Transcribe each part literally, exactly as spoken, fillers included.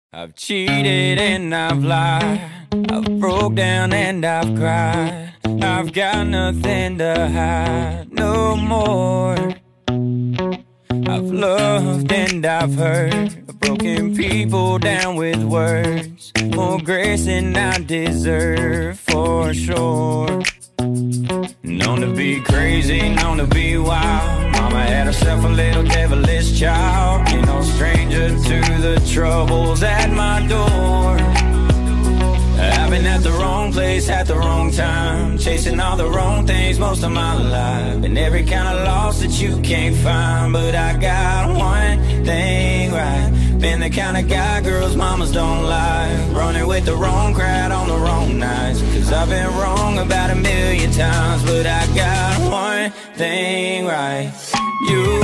I've cheated and I've lied, I've broke down and I've cried. I've got nothing to hide no more. I've loved and I've hurt, broken people down with words, more grace than I deserve for sure. Known to be crazy, known to be wild. Mama had herself a little devilish child. Ain't no stranger to the troubles at my door. I've been at the wrong place at the wrong time, chasing all the wrong things most of my life. Been every kind of loss that you can't find, but I got one thing right. Been the kind of guy girls mamas don't like, running with the wrong crowd on the wrong nights. Cause I've been wrong about a million times, but I got one thing right. You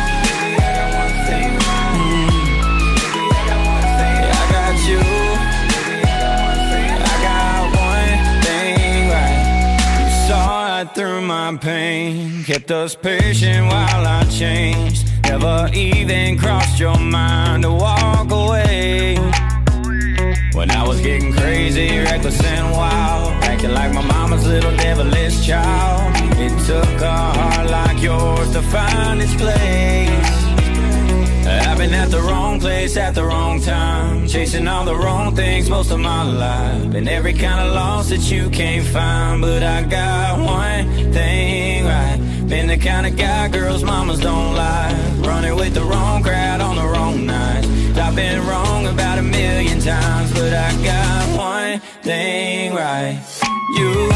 through my pain, kept us patient while I changed. Never even crossed your mind to walk away. When I was getting crazy, reckless and wild, acting like my mama's little devilish child. It took a heart like yours to find its place. I've been at the wrong place at the wrong time, chasing all the wrong things most of my life. Been every kind of loss that you can't find, but I got one thing right. Been the kind of guy girls mamas don't like, running with the wrong crowd on the wrong nights. I've been wrong about a million times, but I got one thing right. You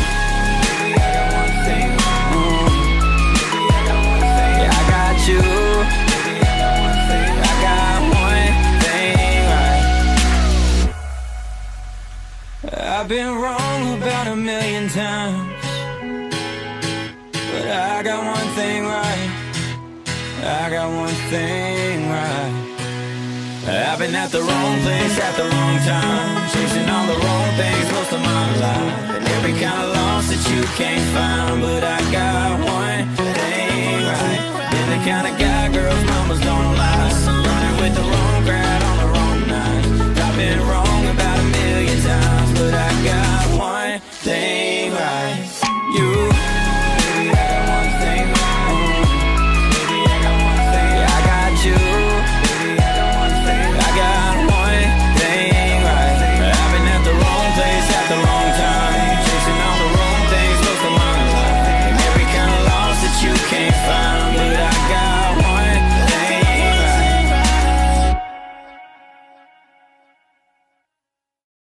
I've been wrong about a million times, but I got one thing right. I got one thing right. I've been at the wrong place at the wrong time, chasing all the wrong things most of my life. And every kind of loss that you can't find, but I got one thing right. Been the kind of guy girls mamas don't like, running with the wrong